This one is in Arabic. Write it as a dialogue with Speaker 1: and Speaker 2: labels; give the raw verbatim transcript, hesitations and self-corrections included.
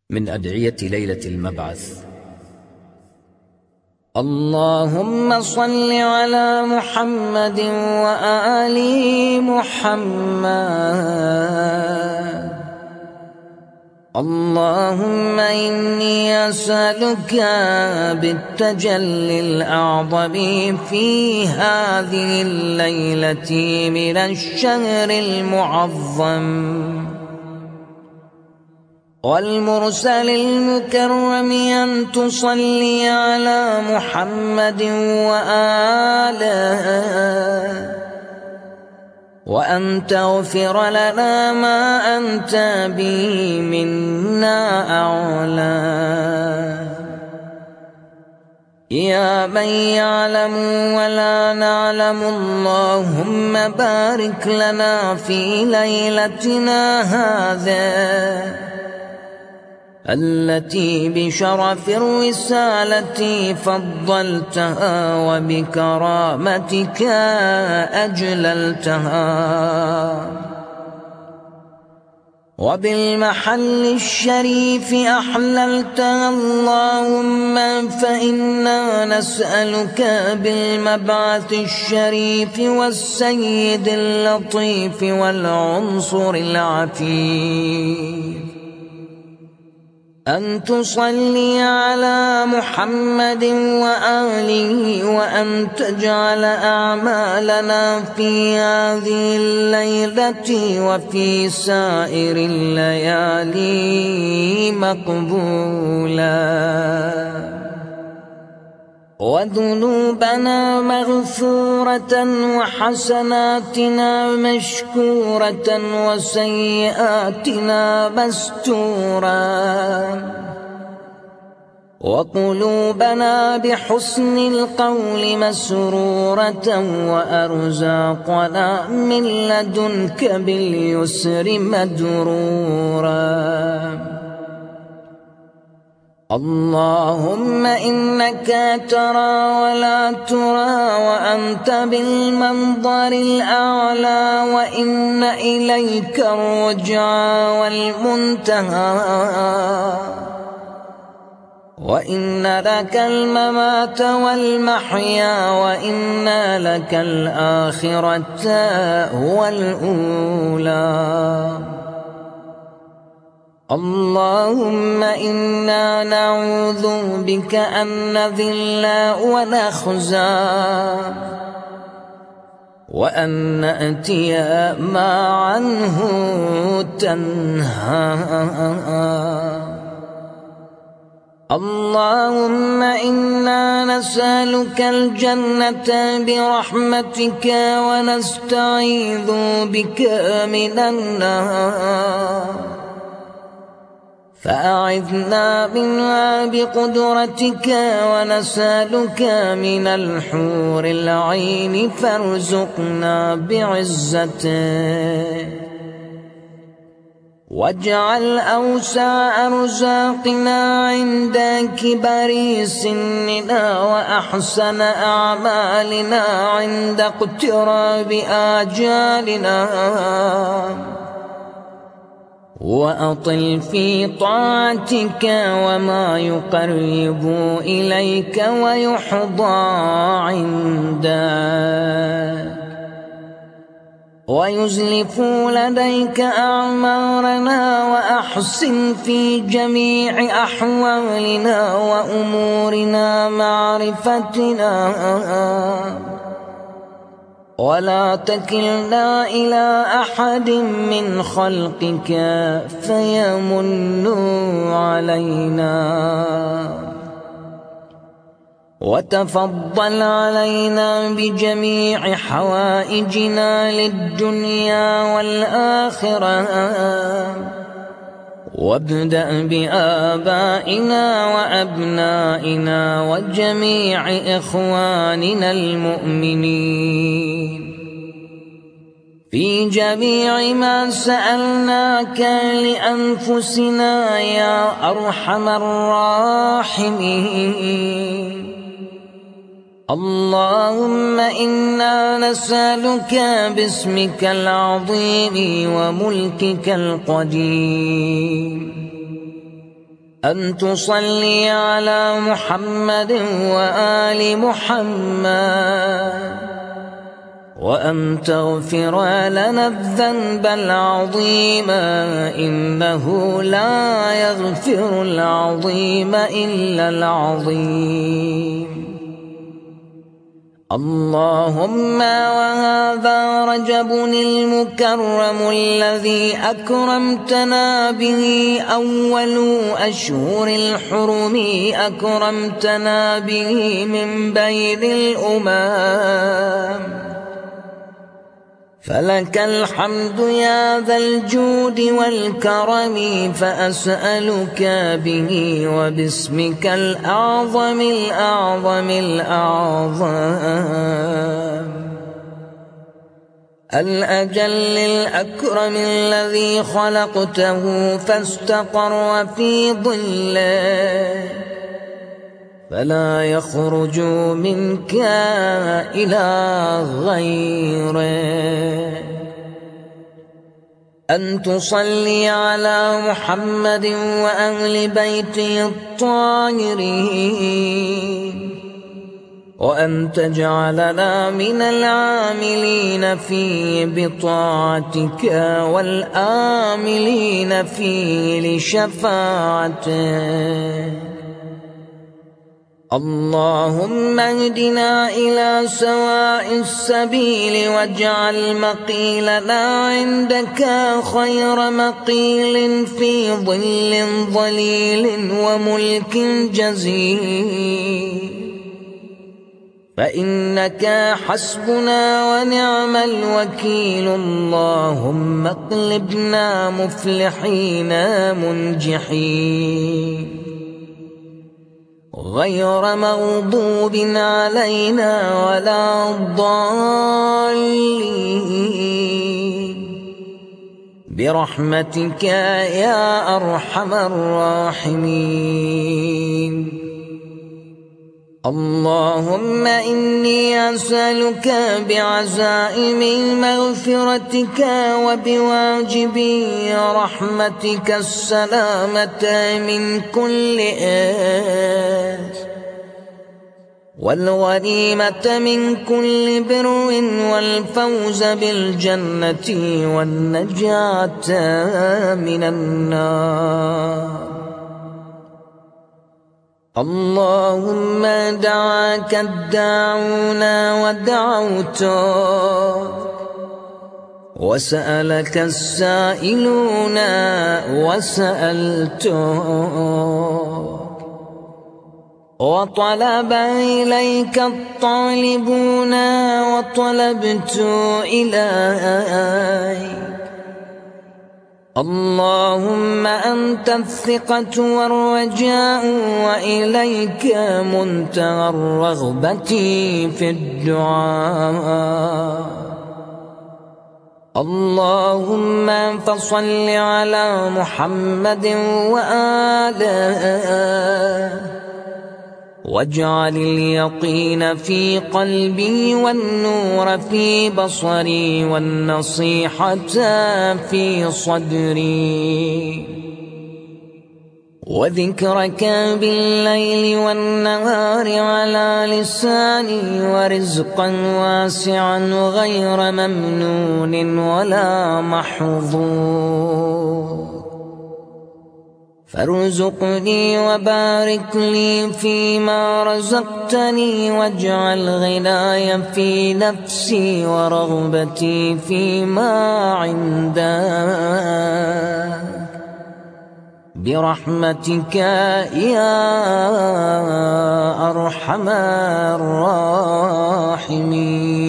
Speaker 1: من أدعية ليلة المبعث. اللهم صل على محمد وآل محمد. اللهم إني أسألك بالتجلي الأعظم في هذه الليلة من الشهر المعظم والمرسل المكرم أن تصلي على محمد وآله وأن تغفر لنا ما أنت به منا أعلى يا من يعلم ولا نعلم. اللهم بارك لنا في ليلتنا هذه التي بشرف الرسالة فضلتها وبكرامتك أجللتها وبالمحل الشريف أحللتها. اللهم فإنا نسألك بالمبعث الشريف والسيد اللطيف والعنصر العفيف أن تصلي على محمد وآله وأن تجعل أعمالنا في هذه الليلة وفي سائر الليالي مقبولا وذنوبنا مغفورة وحسناتنا مشكورة وسيئاتنا مستورا وقلوبنا بحسن القول مسرورة وأرزاقنا من لدنك باليسر مدرورا. اللهم إنك ترى ولا ترى وأنت بالمنظر الأعلى وإن إليك الرجعى والمنتهى وإن لك الممات والمحيا وإن لك الآخرة والأولى. اللهم إنا نعوذ بك أن نذل ونخزى وأن نأتي ما عنه تنهى. اللهم إنا نسألك الجنة برحمتك ونستعيذ بك من النار فأعذنا منها بقدرتك ونسألك من الحور العين فارزقنا بعزتك واجعل أوسع أرزاقنا عند كبر سننا وأحسن أعمالنا عند اقتراب آجالنا وأطل في طاعتك وما يقرب إليك ويحضى عندك ويزلف لديك أعمارنا وأحسن في جميع أحوالنا وأمورنا معرفتنا ولا تكلنا إلى أحد من خلقك فيمنوا علينا وتفضل علينا بجميع حوائجنا للدنيا والآخرة وابدأ بآبائنا وأبنائنا وجميع إخواننا المؤمنين في جميع ما سألناك لأنفسنا يا أرحم الراحمين. اللهم إنا نسألك باسمك العظيم وملكك القديم أن تصلي على محمد وآل محمد، وأن تغفر لنا الذنب العظيم، إنه لا يغفر العظيم إلا العظيم. اللهم وهذا رجب المكرم الذي أكرمتنا به أول أشهر الحرم، أكرمتنا به من بين الأمم، فلك الحمد يا ذا الجود والكرم، فأسألك به وباسمك الأعظم الأعظم الأعظم الأجل الأكرم الذي خلقته فاستقر في ظله، فلا يخرج منك إلى غيره. أن تصلي على محمد وأهل بيته الطاهرين، وأن تجعلنا من العاملين في بطاعتك والآملين فيه لشفاعته. اللهم اهدنا إلى سواء السبيل، واجعل مقيلنا عندك خير مقيل، في ظل ظليل وملك جزيل، فإنك حسبنا ونعم الوكيل. اللهم اقلبنا مفلحين منجحين، غير مغضوب علينا ولا ضالين، برحمتك يا أرحم الراحمين. اللهم إني أسألك بعزائم مغفرتك وبواجب رحمتك السلامة من كل آثم، والغنيمة من كل بر، والفوز بالجنة والنجاة من النار. اللهم دعاك الداعون ودعوتك، وسألك السائلون وسألتك، وطلب إليك الطالبون وطلبت إليك. اللهم أنت الثقة والرجاء، وإليك منتهى الرغبة في الدعاء. اللهم فصل على محمد وآله، واجعل اليقين في قلبي، والنور في بصري، والنصيحة في صدري، وذكرك بالليل والنهار على لساني، ورزقا واسعا غير ممنون ولا محظور، فارزقني وبارك لي فيما رزقتني، واجعل غناي في نفسي ورغبتي فيما عندك، برحمتك يا أرحم الراحمين.